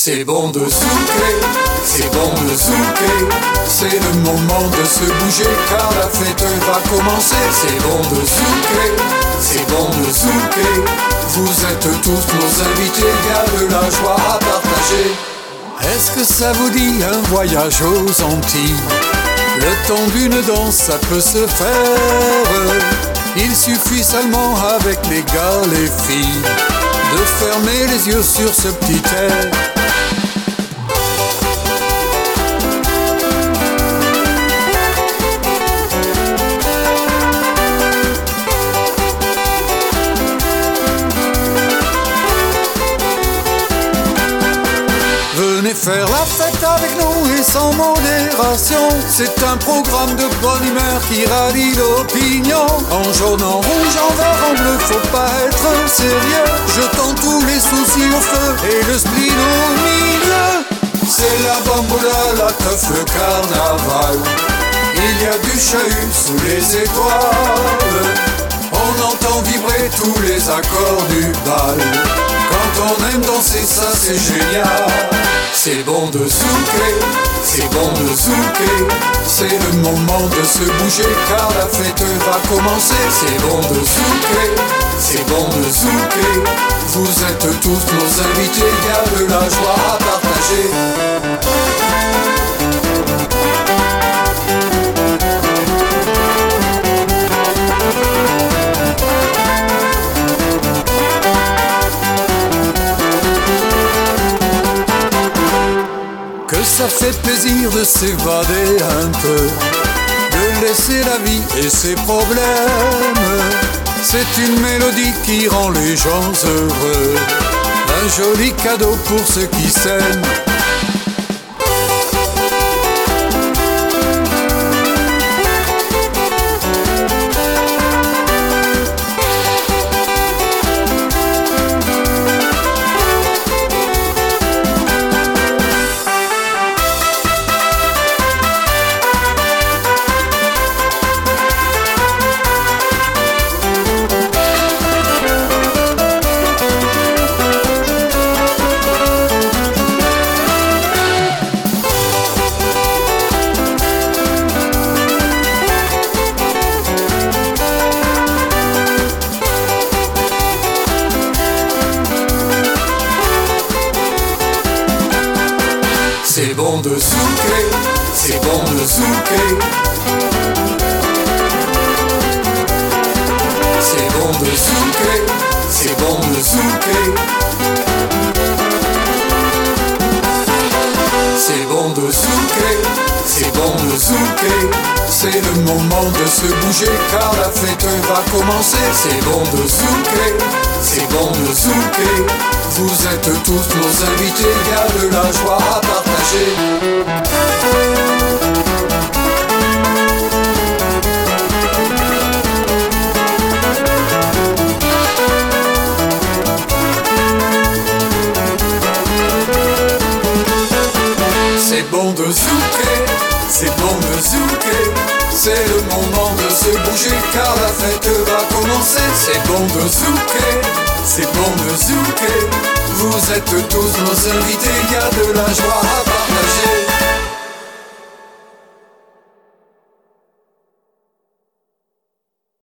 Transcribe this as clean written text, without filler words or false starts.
C'est bon de zouker, c'est bon de zouker. C'est le moment de se bouger car la fête va commencer. C'est bon de zouker, c'est bon de zouker. Vous êtes tous nos invités, il y a de la joie à partager. Est-ce que ça vous dit un voyage aux Antilles? Le temps d'une danse, ça peut se faire. Il suffit seulement avec les gars, les filles, de fermer les yeux sur ce petit air. Venez faire la fête avec nous et sans modération. C'est un programme de bonne humeur qui rallie l'opinion. En jaune, en rouge, en vert, en bleu, faut pas être sérieux. Jetant tous les soucis au feu et le spleen au milieu. C'est la bamboula, la teuf, le carnaval. Il y a du chahut sous les étoiles. On entend vibrer tous les accords du bal. Quand on aime danser, ça c'est génial. C'est bon de zouker, c'est bon de zouker. C'est le moment de se bouger car la fête va commencer. C'est bon de zouker, c'est bon de zouker. Vous êtes tous nos invités, il y a de la joie à partager. Que ça fait plaisir de s'évader un peu, de laisser la vie et ses problèmes. C'est une mélodie qui rend les gens heureux, un joli cadeau pour ceux qui s'aiment. C'est bon de zouker, c'est bon de zouker. C'est bon de zouker, c'est bon de zouker. C'est bon de zouker, c'est bon de zouker. C'est le moment de se bouger car la fête va commencer. C'est bon de zouker, c'est bon de zouker. Vous êtes tous nos invités, il y a de la joie à partager. C'est bon de zouker, c'est bon de zouker. C'est le moment de se bouger car la fête va commencer. C'est bon de zouker, c'est bon de zouker. Vous êtes tous nos invités, il y a de la joie à partager.